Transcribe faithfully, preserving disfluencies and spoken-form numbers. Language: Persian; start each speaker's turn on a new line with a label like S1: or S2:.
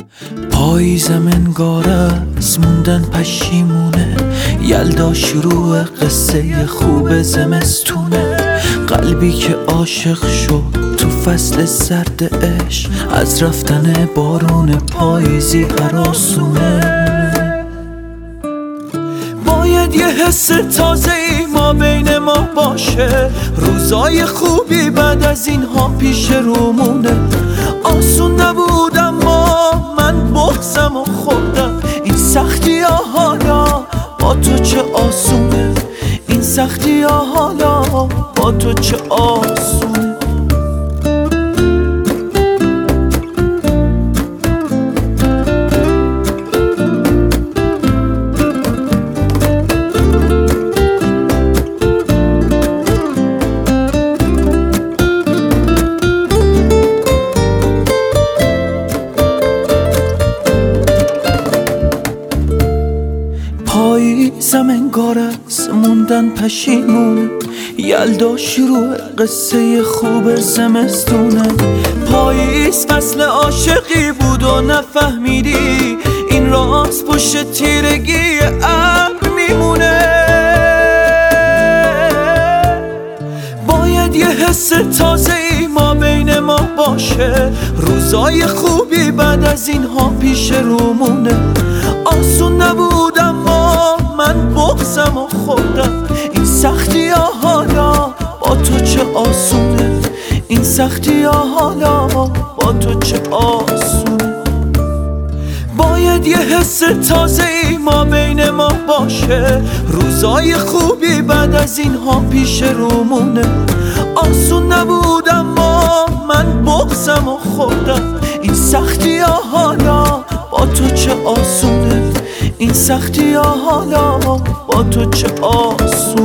S1: پاییزم انگار از موندن پشیمونه، یلدا شروع قصه خوب زمستونه. قلبی که عاشق شد تو فصل سرد عشق، از رفتن بارون پاییزی هراسونه. باید یه حس تازه‌ای ما بین ما باشه، روزای خوبی بعد از اینها پیش رومونه. آسون نبود اما من بغضم و خوردم، این سختی ها حالا با تو چه آسونه، این سختی ها حالا با تو چه آسونه. پاییزم انگار از موندن پشیمونه، یلدا شروع قصه خوب زمستونه. پاییز فصل عاشقی بود و نفهمیدی، این راست پشت تیرگی ابر میمونه. باید یه حس تازه‌ای ما بین ما باشه، روزای خوبی بعد از اینها پیش رومونه. آسون نبود اما من بغضم و خوردم، این سختی ها حالا با تو چه آسونه، این سختی ها حالا با تو چه آسونه. باید یه حس تازه‌ای ما بین ما باشه، روزای خوبی بعد از اینها پیش رومونه. آسون نبود اما من بغضم و خوردم، این سختی ها حالا با تو چه آسونه، این سختی ها حالا با تو چه آسونه.